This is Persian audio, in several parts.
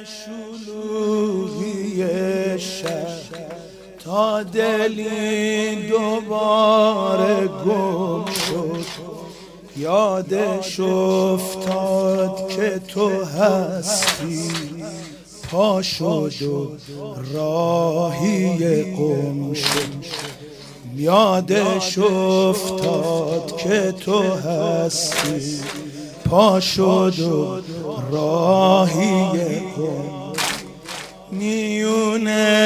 شلوغی شب تا دلی دوباره گم شد، یادش افتاد که تو هستی، پا شد و راهی گم شد. یادش افتاد که تو هستی، پا شد و راهی گم. میون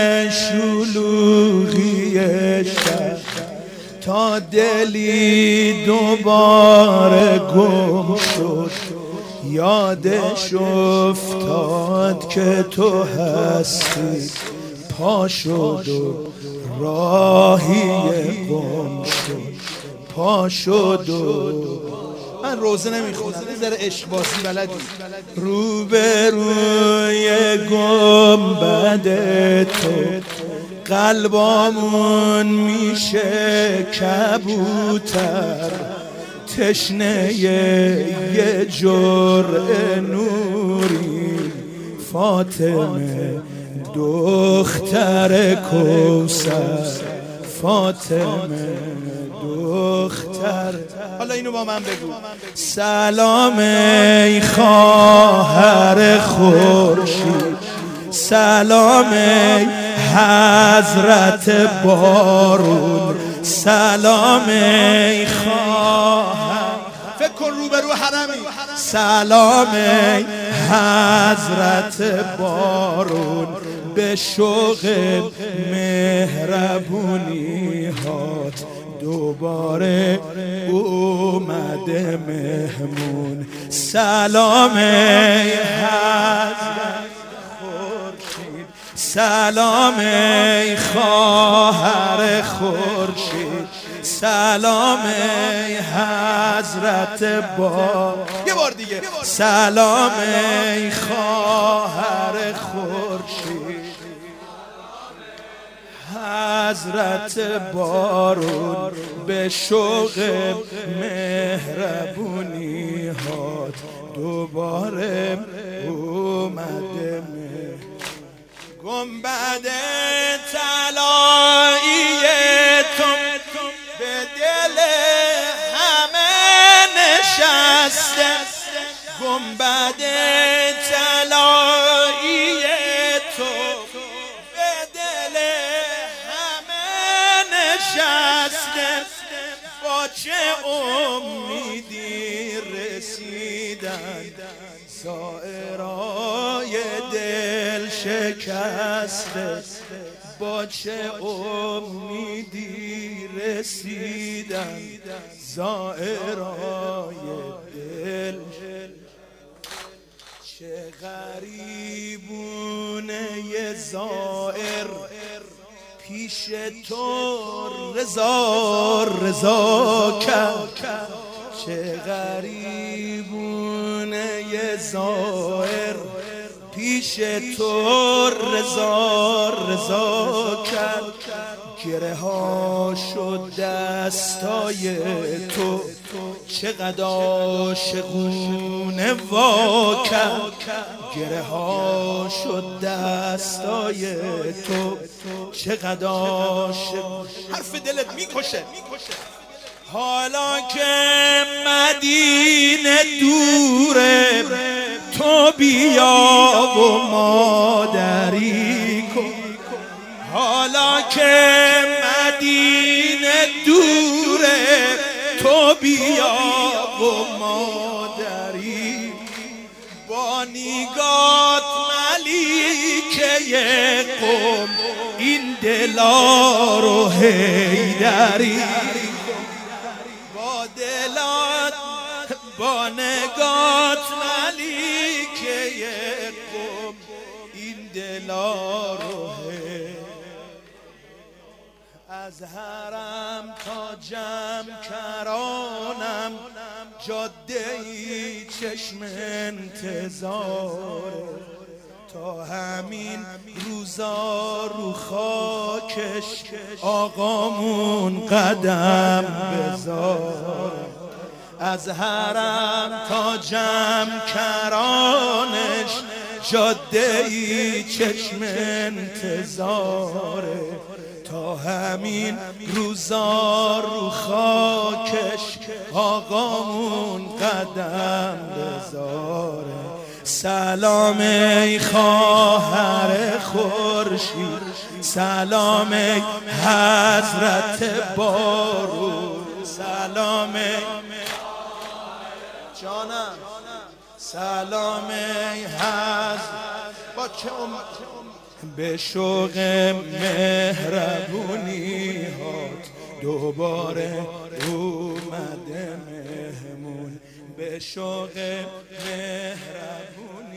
شلوغی شب تا دلی دوباره گم شد، یادش افتاد که تو هستی، پا شد و راهی گم شد، پا شد و من روزه نمیخونم، یه ذره عشق بازی بلدی. روبروی گنبد تو قلبامون میشه کبوتر، تشنه یه جرعه نوری، فاطمه دختر کوثر، فاطمه دختر. حالا اینو با من بگو. سلام ای خواهر خورشید، سلام ای حضرت بارون، سلام ای خواهر، فکر کن روبرو حرمی، سلام ای حضرت بارون، به شوق مهربونی هات دوباره اومده مهمون. سلام ای حضرت خورشید، سلام ای خواهر خورشید، سلام ای حضرت یه بار دیگه. سلام ای خواهر خورشید، حضرت بارون، به شوق مهربونی هات دوباره اومده. گنبد طلایی تو به دل همه نشسته، گنبد طلایی تو به دل همه نشسته، با چه امیدی رسیدن زائرای دل شکسته، با چه امیدی رسیدن زائرای دل. چه غریبونه یه زائر پیش تو رضا کرد، چه غریبونه یه زائر پیش تو رضا کرد. گره ها شد دستای تو، چقدر عاشقونه وا کرد. گره ها شد دستای تو، چقدر عاشق، حرف دلت میکشه. حالا که مدینه دوره، تو بیا و مادری کن. حالا که مدینه دوره، تو بیا و مادری، با نگات ملیکه قوم این دلا رو حیدری، با دلات با نگات ملیکه قوم این دلا رو. از حرم تا جمکرانم جاده ای چشم انتظاره، تا همین روزا رو خاکش آقامون قدم بذاره. از حرم تا جمکرانش جاده ای چشم انتظاره، تا همین روزا رو خاکش آقامون قدم بذاره. سلام ای خواهر خورشید، سلام ای حضرت بارون، سلام ای جانم، سلام ای حضرت با چه به شوق مهربونی هات دوباره اومده مهمون، به شوق مهربونی